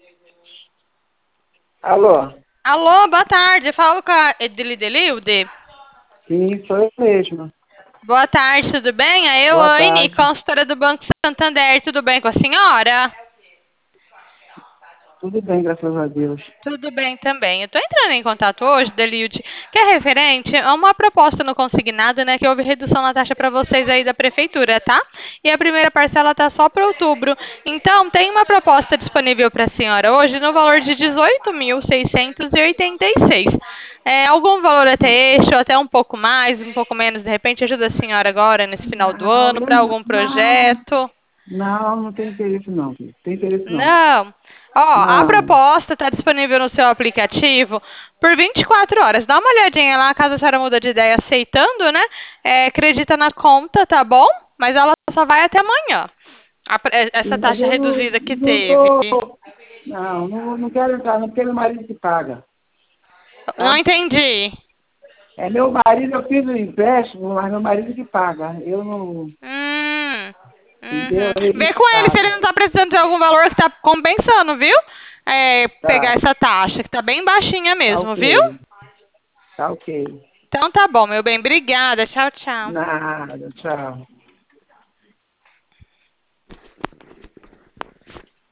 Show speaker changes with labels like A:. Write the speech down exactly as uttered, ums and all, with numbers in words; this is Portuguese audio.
A: Alô?
B: Alô, boa tarde. Falo com a Edili Delilde.
A: Sim, sou eu mesmo.
B: Boa tarde, tudo bem? A
A: Boa
B: Elaine,
A: tarde.
B: consultora do Banco Santander. Tudo bem com a senhora?
A: Tudo bem, graças a Deus.
B: Tudo bem também. Eu estou entrando em contato hoje, Delilde, que é referente a uma proposta no consignado, né, que houve redução na taxa para vocês aí da prefeitura, tá? E a primeira parcela tá só para outubro. Então, tem uma proposta disponível para a senhora hoje no valor de dezoito mil seiscentos e oitenta e seis. É, algum valor até este, ou até um pouco mais, um pouco menos, de repente ajuda a senhora agora, nesse final do
A: Não,
B: ano,
A: eu
B: para
A: não,
B: algum
A: não,
B: projeto?
A: não, não tem interesse não, filho. Tem interesse não.
B: Não. Ó, a
A: Não,
B: proposta está disponível no seu aplicativo por vinte e quatro horas. Dá uma olhadinha lá, caso a senhora muda de ideia aceitando, né? É, acredita na conta, tá bom? Mas ela só vai até amanhã. A pre- é, essa
A: sim, mas
B: taxa
A: eu não,
B: reduzida que
A: não
B: teve.
A: tô, não, não, não quero entrar não, porque é meu marido que paga,
B: Não
A: tá?
B: entendi.
A: É meu marido, eu fiz o empréstimo, mas meu marido que paga. Eu não,
B: Hum,
A: entendeu?
B: uhum.
A: É ele
B: Vê
A: que
B: com ele se ele
A: paga.
B: não tá precisando de algum valor que tá compensando, viu? É, pegar
A: Tá,
B: essa taxa, que tá bem baixinha
A: tá
B: mesmo, viu?
A: ok, tá ok.
B: Então tá bom, meu bem. Obrigada. Tchau, tchau.
A: Nada, tchau.